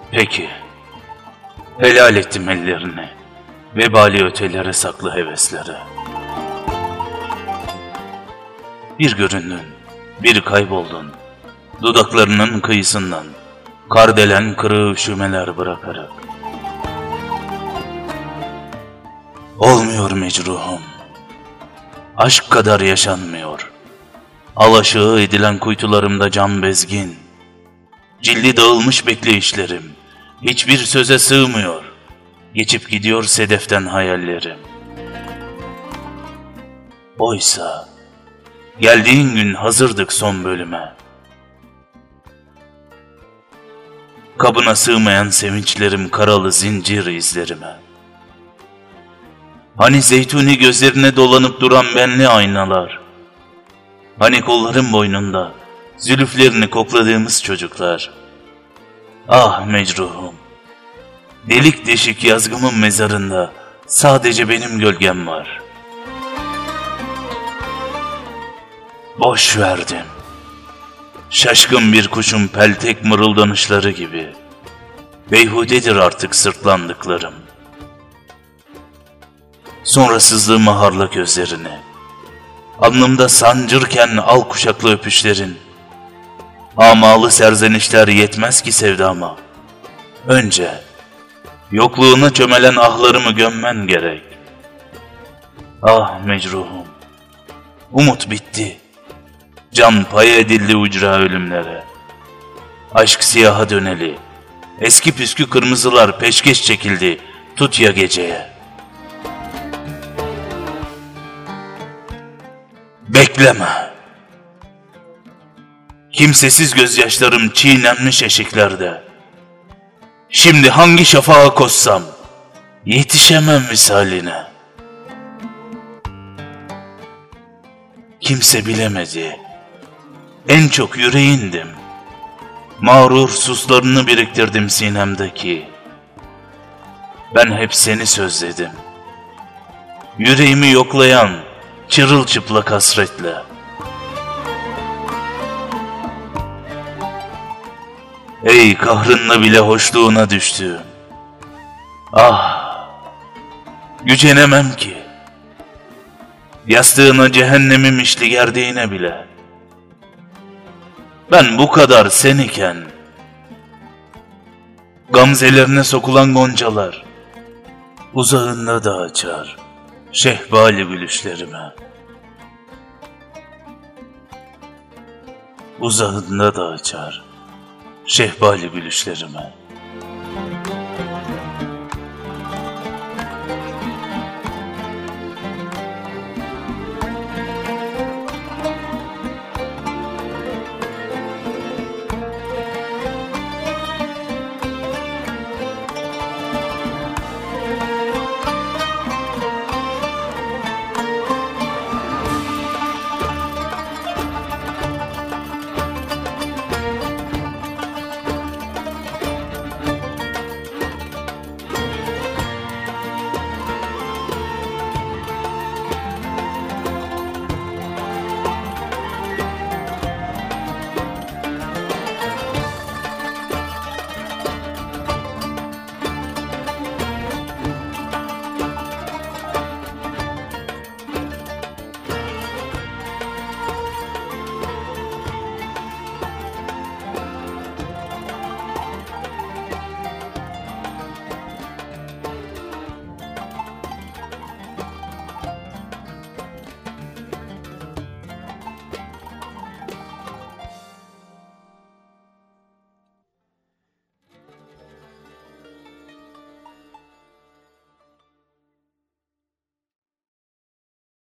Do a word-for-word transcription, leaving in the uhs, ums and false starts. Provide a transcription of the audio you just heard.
Peki, helal ettim ellerini, vebali ötelere saklı heveslere. Bir göründün, bir kayboldun, dudaklarının kıyısından, kardelen kırığı üşümeler bırakarak. Olmuyor mecruhum, aşk kadar yaşanmıyor, alaşağı edilen kuytularımda can bezgin, cildi dağılmış bekleyişlerim, hiçbir söze sığmıyor, geçip gidiyor sedeften hayallerim. Oysa geldiğin gün hazırdık son bölüme, kabına sığmayan sevinçlerim karalı zincir izlerime. Hani zeytuni gözlerine dolanıp duran benli aynalar, hani kolların boynunda zülüflerini kokladığımız çocuklar. Ah mecruhum, delik deşik yazgımın mezarında sadece benim gölgem var. Boş verdim, şaşkın bir kuşun peltek mırıldanışları gibi. Beyhudedir artık sırtlandıklarım. Sonra sızdığıma harla gözlerini, alnımda sancırken al kuşaklı öpüşlerin. Amalı serzenişler yetmez ki sevdama. Önce yokluğuna çömelen ahlarımı gömmen gerek. Ah mecruhum, umut bitti, can pay edildi ucra ölümlere. Aşk siyaha döneli, eski püskü kırmızılar peşkeş çekildi tut ya geceye. Bekleme. Kimsesiz gözyaşlarım çiğnenmiş eşiklerde. Şimdi hangi şafağa koşsam yetişemem misaline. Kimse bilemedi, en çok yüreğindim. Mağrur suslarını biriktirdim sinemdeki. Ben hep seni sözledim, yüreğimi yoklayan çırılçıplak hasretle. Ey kahrınla bile hoşluğuna düştüğüm. Ah, gücenemem ki. Yastığına cehennemin mişli gerdiğine bile. Ben bu kadar sen iken, gamzelerine sokulan goncalar uzağında da açar şehbali gülüşlerime. Uzağında da açar şehbali gülüşlerime.